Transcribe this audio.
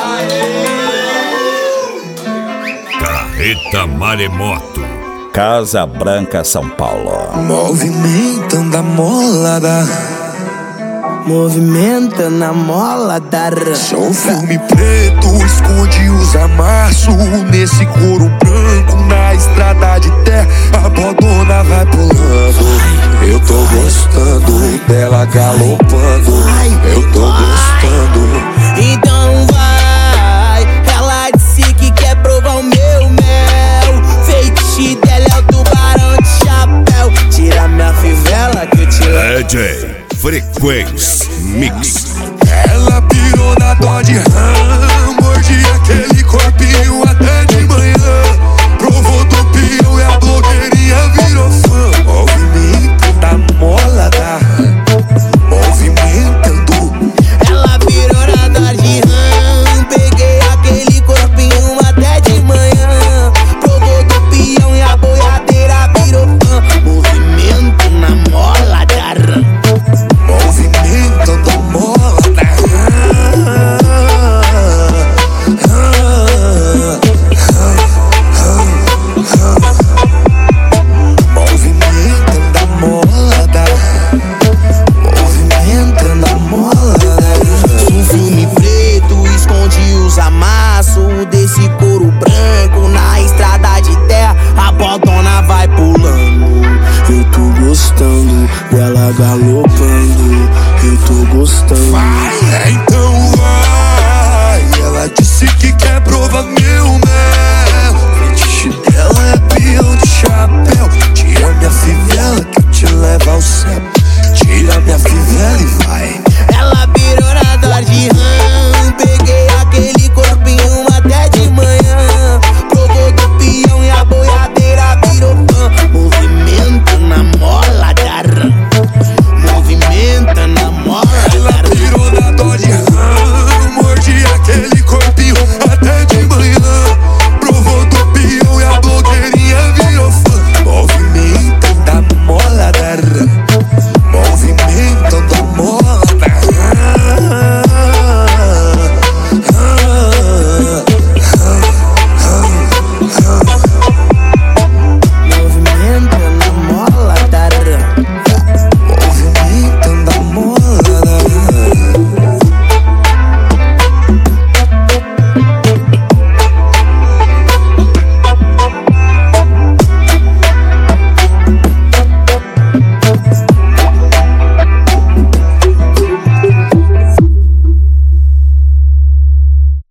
Carreta Maremoto, Casa Branca, São Paulo. Movimentando a molada, movimentando a molada. sou filme preto, esconde os amassos. Nesse couro branco, na estrada de terra, a bodona vai pulando. Eu tô gostando dela galopando. Eu tô gostando. Então vai, ela disse que quer provar o meu mel. Feitiço dela é o tubarão de chapéu. Tira minha fivela que eu te levo. DJ Frequência Mix. Ela pirou na Dodge Ram, mordi aquele corpinho até de manhã. Provou do peão e a blogueirinha virou fã. Movimento da molada, movimentando. Ela virou na Dodge Ram, peguei aquele corpinho até de manhã. Provou do peão e a boiadeira virou fã. Movimento na mola da Ram. Movimentando a molada. Movimentando a molada. Movimentando a molada. Um filme preto esconde os amassos.